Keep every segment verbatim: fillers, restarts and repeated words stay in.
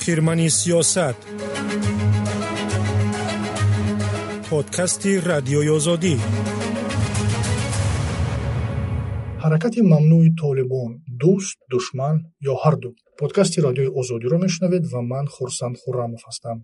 خیرمنی سیاست، پادکست رادیوی آزادی. حرکت ممنوع طالبان، دوست، دشمن یا هر دو. پادکست رادیوی آزادی رو میشنوید و من خورسند خرموف هستم.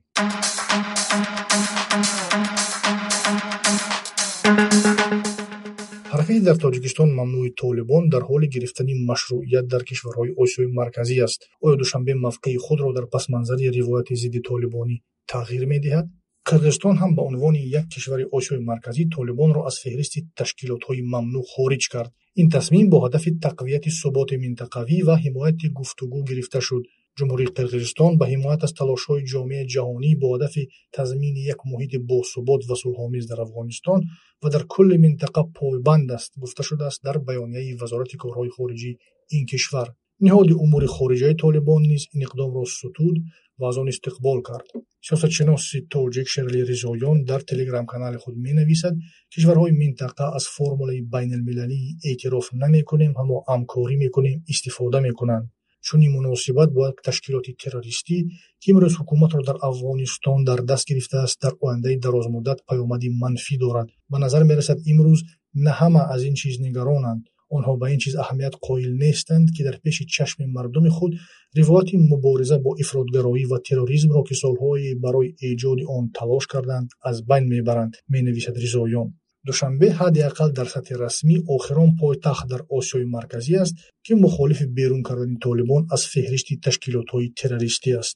حرکت در تاجیکستان ممنوع طالبان در حال گرفتن مشروعیت در کشورهای آسیای مرکزی است. آیا دوشنبه موقع خود را در پس منظر روایت ضد طالبانی تغییر می‌دهد؟ قرقیزستان هم به عنوان یک کشور آسیای مرکزی طالبان را از فهرست تشکیلات‌های ممنوع خارج کرد. این تصمیم با هدف تقویت ثبات منطقوی و حمایت گفتگو گرفته شد. جمهوری قرقیزستان به حمایت از تلاش‌های جامعه جهانی با هدف تضمین یک محیط باثبات و صلح‌آمیز در افغانستان و در کل منطقه پایبند است، گفته شده است در بیانیه وزارت کارهای خارجی این کشور. نهاد امور خارجه طالبان نیز این اقدام را ستود و از آن استقبال کرد. سیاستشناس تاجیک شرلی رضاییان در تلگرام کانال خود می‌نویسد کشورهای منطقه از فرمول بین المللی اعتراف نمی‌کنیم اما همکاری می‌کنیم استفاده می‌کنند. چون این مناسبت با یک تشکیلات تروریستی که امروز حکومت را در افغانستان در دست گرفته است در آینده درازمدت پیامدی منفی دارد. به نظر می‌رسد امروز نه همه از این چیز نگرانند. آنها به این چیز اهمیت قائل نیستند که در پیش چشم مردم خود روایت مبارزه با افراطگرایی و تروریسم را که سالهای برای ایجاد آن تلاش کردند از بین میبرند، مینویسد رضاییان. دوشنبه حداقل در سطح رسمی آخرین پایتخت در آسیای مرکزی است که مخالف بیرون کردن طالبان از فهرست تشکیلات‌های تروریستی است.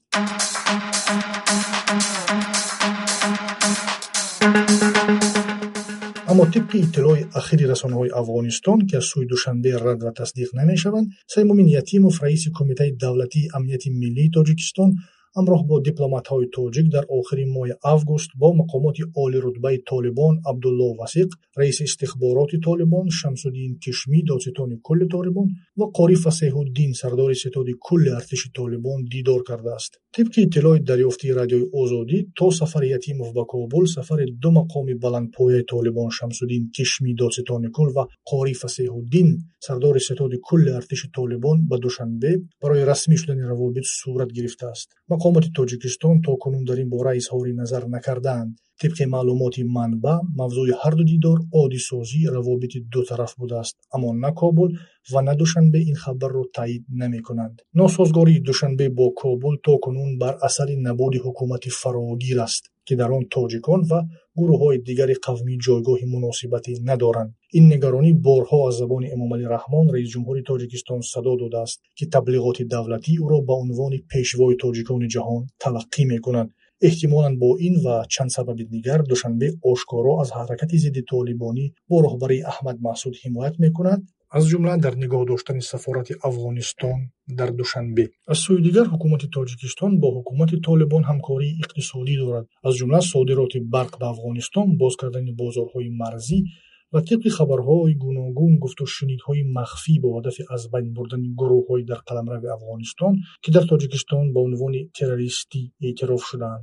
اما طبق اطلاع اخیر رسانه‌های افغانستان که از سوی دوشنبه رد و تصدیق نمی‌شوند، سیمومین یتیموف رئیس کمیته دولتی امنیت ملی تاجیکستان همراه با دیپلمات‌های تاجیک در آخر ماه آگوست با مقامات عالی رتبه طالبان عبدالله وثیق، رئیس استخبارات طالبان شمس‌الدین کشمی، دادستان کل طالبان و قاری فصیح الدین، سردار ستاد کل ارتش طالبان دیدار کرده است. طبق اطلاع دریافتی رادیوی آزادی، تا سفر یتیموف به کابل، سفر دو مقام بلندپایه طالبان شمس‌الدین کشمی، دادستان کل و قاری فصیح الدین، سردار ستاد کل ارتش طالبان به دوشنبه برای رسمی شدن روابط صورت گرفته است. مقامات تاجیکستان تا کنون در این باره اظهار نظر نکردند. طبق معلومات منبع، موضوع هر دو دیدار عادی سازی روابط دو طرف بوده است، اما نه کابل و نه دوشنبه این خبر را تایید نمی کنند. ناسازگاری دوشنبه با کابل تا کنون بر اثر نبود حکومت فراگیر است که در آن تاجیکان و گروه‌های دیگر قومی جایگاه مناسبتی ندارند. این نگرانی بارها از زبان امامعلی رحمان رئیس جمهور تاجیکستان صدا داده است که تبلیغات دولتی او را به عنوان پیشوای تاجیکان جهان تلقی می‌کنند. احتمالاً با این و چند سبب دیگر دوشنبه آشکارا از حرکت ضد طالبانی با رهبری احمد مسعود حمایت می‌کند، از جمله در نگاه داشتن سفارت افغانستان در دوشنبه. از سوی دیگر حکومت تاجیکستان با حکومت طالبان همکاری اقتصادی دارد، از جمله صادرات برق به افغانستان، باز کردن بازارهای مرزی و طبق خبرهای گوناگون گفت و شنیدهای مخفی با هدف از بین بردن گروه‌های در قلمرو افغانستان که در تاجیکستان با عنوان تروریستی اعتراف شدند.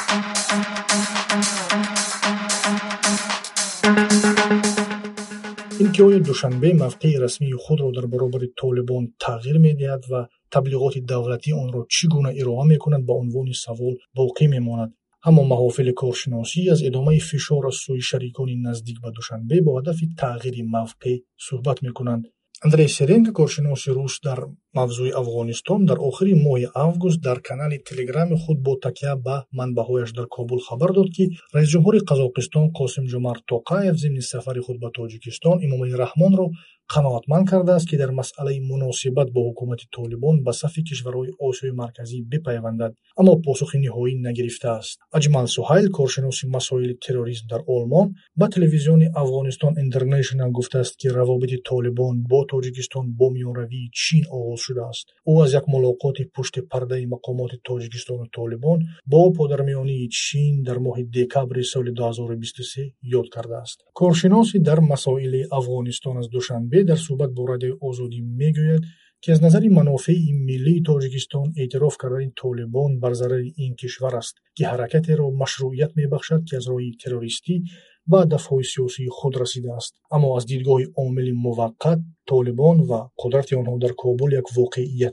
این که آیا دوشنبه موقع رسمی خود را در برابر طالبان تغییر می‌دهد و تبلیغات دولتی آن را چگونه ارائه می‌کنند به عنوان سوال باقی می‌ماند. اما محافل کارشناسی از ادامه فشار از سوی شریکان نزدیک به دوشنبه با هدف تغییر موقع صحبت می‌کنند. اندری سرنگ، کارشناس روس در موضوع افغانستان، در آخر ماه آگوست در کانال تلگرام خود با تکیه به منبع‌هایش در کابل خبر داد که رئیس جمهور قزاقستان قاسم جمعت توقایف ضمن سفر خود به تاجیکستان امامعلی رحمان را قناعتمند کرده است که در مسئله مناسبت با حکومت طالبان به صف کشورهای آسیای مرکزی بپیوندد، اما پاسخ نهایی نگرفته است. اجمل سهیل، کارشناس مسائل تروریسم در آلمان، به تلویزیون افغانستان اینترنشنال گفته است که روابط طالبان با تاجیکستان با میانروی چین آغاز شده است. او از یک ملاقات پشت پرده مقامات تاجیکستان و طالبان با پادرمیانی چین در ماه دکبر سال دو هزار و بیست و سه یاد کرده است. کارشناسی در مسائل افغانستان از دوشنبه در صحبت با رادیوی آزادی میگوید که از نظر منافع ملی تاجیکستان اعتراف کردن طالبان بر ضرر این کشور است که حرکت را مشروعیت میبخشد که از راه تروریستی به هدف‌های سیاسی خود رسیده است. اما از دیدگاه عامل موقت، طالبان و قدرت آنها در کابل یک واقعیت است.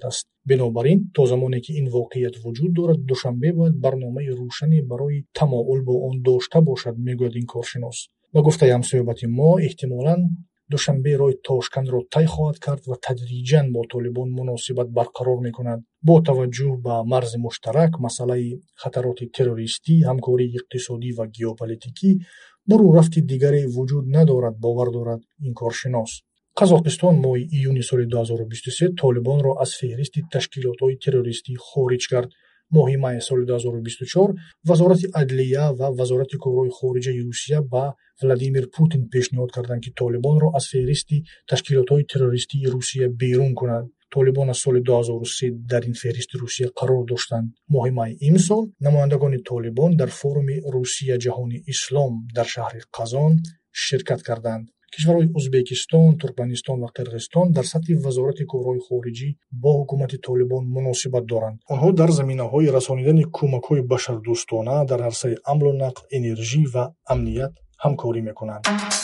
бинобар ин то замоне ки ин воқеият вуҷуд дорад, душанбе бояд барномаи рӯшане барои тамоул бо он дошта бошад, мегӯяд ин коршинос. Ба гуфтаи ҳамсоҳбати мо, эҳтимолан душанбе роҳи тошканро тай хоҳад кард ва тадриҷан бо «Толибон» муносибат барқарор мекунад. Бо таваҷҷӯҳ ба марзи муштарак, масъалаи хатароти террористӣ, ҳамкории иқтисодӣ ва геополитикӣ, бурӯ рафти дигаре вуҷуд надорад, бовар дорад ин коршинос. Қазоқистон моҳи июни соли ду ҳазору бисту се «Толибон»ро аз феҳристи ташкилотҳои террористӣ хориҷ кард. моҳи май соли ду ҳазору бисту чор вазорати адлия ва вазорати корҳои хориҷаи Русия ба Владимир Путин пешниҳод карданд, ки «Толибон»ро аз феҳристи ташкилотҳои террористии Русия берун кунад. «Толибон» аз соли ду ҳазору се дар ин феҳристи Русия қарор доштанд. моҳи май имсол намояндагони «Толибон» дар форуми Русия ҷаҳони ислом дар шаҳри Қазон ширкат карданд. кишварҳои Узбекистон, Туркманистон ва Қирғизистон дар сатҳи вазорати корҳои хориҷӣ бо ҳукумати «Толибон» муносибат доранд. онҳо дар заминаҳои расонидани кӯмакҳои башардӯстона дар арсаи амлу нақл, энержӣ ва амният ҳамкорӣ мекунанд.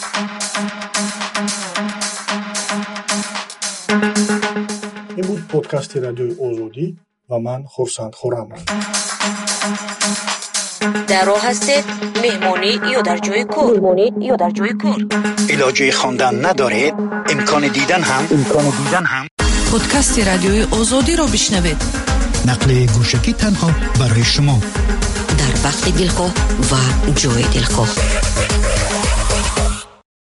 ин буд подкасти Радиои Озодӣ ва ман Хурсанд Хуррамов. در راه هستید مهمانی یا در جای کار مهمانی یا در جای کار علاجه خواندن ندارید امکان دیدن هم امکان دیدن هم پادکست رادیوی آزادی را بشنوید نقل گوشکی تنها برای شما در وقت دلخواه و جای دلخواه.